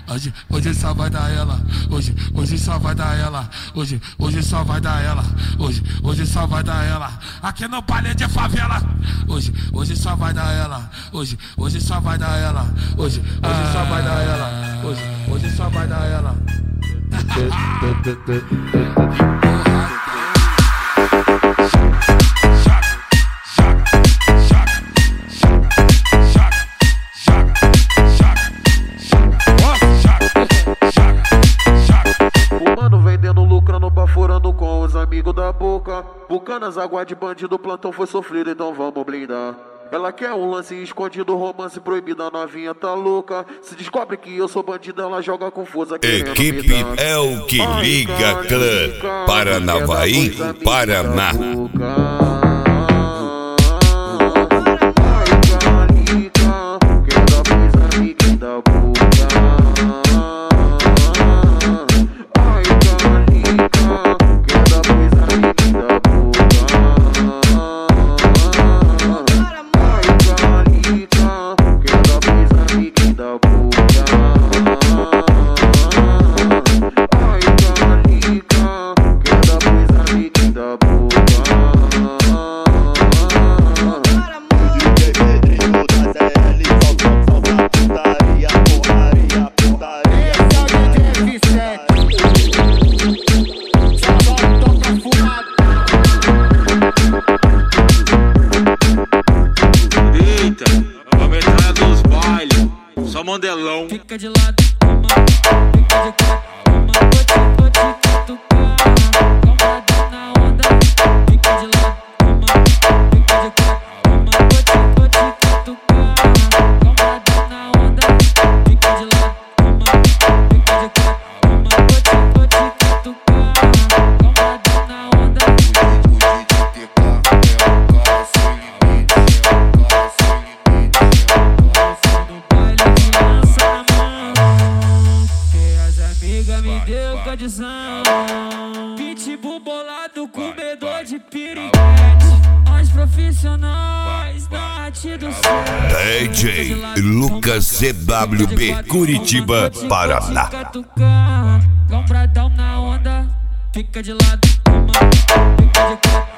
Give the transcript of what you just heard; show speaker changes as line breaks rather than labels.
Hoje só vai dar ela. Hoje só vai dar ela. Hoje só vai dar ela. Hoje só vai dar ela. Aqui no palha de favela. Hoje só vai dar ela. Hoje só vai dar ela. Hoje só vai dar ela. Hoje só vai dar ela.
Fumando, vendendo, lucrando, baforando com os amigos da boca. Bucanas, água de bandido, plantão foi sofrido, então vamos blindar. Ela quer um lance escondido, romance proibido, a novinha tá louca. Se descobre que eu sou bandido, ela joga com força.
Equipe é o que liga, clã Paranavaí, Paraná.
Modelão.
Fica de lado, uma, fica de quatro, uma, vou te catucar. Calma na onda, fica de lado, uma, fica de quatro, uma, vou te catucar. Calma na onda, fica de lado, uma, fica de quatro, uma, vou te catucar. Calma na onda. Me deu condição. Pitbull bolado, comedor de piriguete. Nós profissionais da arte do céu.
DJ Lucas CWB, Curitiba, Paraná.
Lombradão na onda, fica de lado, uma, fica de quatro.